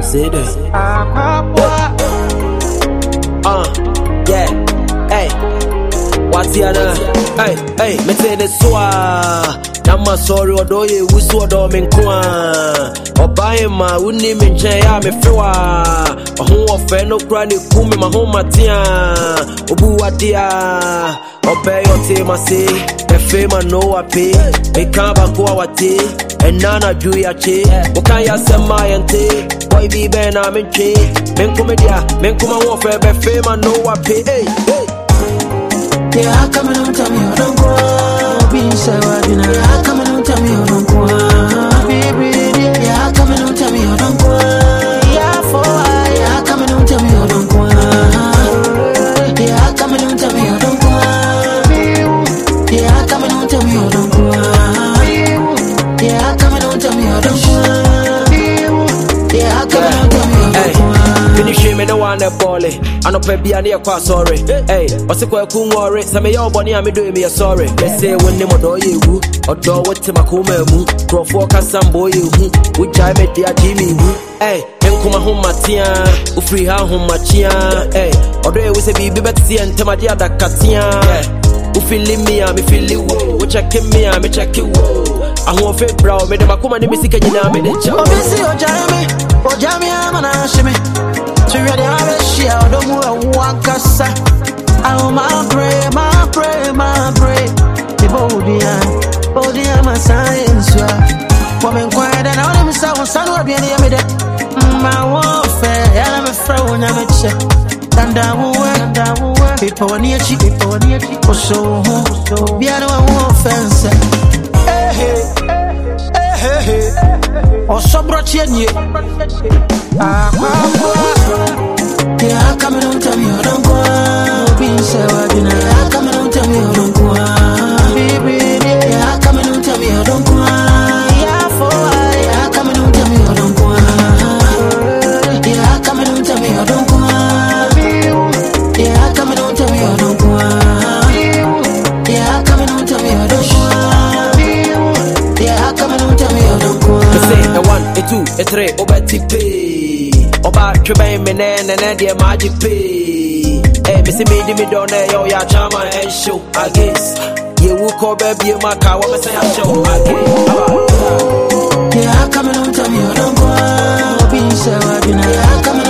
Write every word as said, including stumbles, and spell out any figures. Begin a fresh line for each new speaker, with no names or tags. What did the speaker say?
Say that. Uh, yeah, hey, what's the other? Hey, hey, me say this one. Nama sorry odo ye wusu odo me nkwa. Obaye ma wuni me nchen ya me frewa. Oho ofe no kura ne ku me ma ho matia. Obu adia. Obey your team I say. Me fe ma no ape. Me kan ba ko awate. Enana ju ya che. O kan ya sema yente. Boy bi be na me che. Men komedia, men kuma wo fe be fe ma no ape. Hey, hey.
Yeah, come on, tell me you don't go. Be so ordinary. Yeah, come on, tell me you don't go. Baby, yeah, come on, tell me you don't go. Yeah, for yeah, come on, tell me you don't go. Yeah, come on, tell me you don't go. Yeah, come on, tell me you don't go. Yeah, come on, tell me you don't go. Yeah, come on, tell me you don't go.
Finish me no one a volley. I no pay be a near qua sorry. Hey, what's a quick worry? Some of your bonny, I'm doing me a sorry. Let's say when them do you or do what Timakuma moo, pro forecast some boy you which I met dear Jimmy woo. Hey, then come home Matia, who free her home Machia. Hey, or there was a baby Betsy and Tamadia da Katia. Who feel me, I'm feeling woo, which I came me, I'm a check you woo. I want fit brow, made them a come and miss it. Can you know me? Oh,
Missy or Jamie, or Jamie, I'm an ashimi. To ready, I'm a share, don't move a walkasa. Oh, my pray, my pray, my pray. The body, body, I'm a science. Woman quiet and all them sounds, son will be in the middle. My warfare, I'm a frown, I'm a check. And down, and down, people are near cheap, people are near cheap. So, so, be out of one offense. Hey, hey, hey, hey. Or so brought you. Ah, yeah, come and tell me you don't go. Be so ordinary. Yeah, come and tell me you don't go. Baby, yeah, come and tell me you don't go. Yeah, for yeah, come and tell me you don't go. Yeah, come and tell me you don't go. Yeah, come and tell me you don't go. Yeah, come and tell me you don't go. Yeah, come and tell me you don't go.
Say a one, a two, a three, over T P. Oba trebe me ne ne ne de magic pay. Eh, me see me di me don there yo ya chama and show against. You will call baby my car what me say I show again.
Yeah, come and tell me you don't go. Be so ordinary. Yeah, come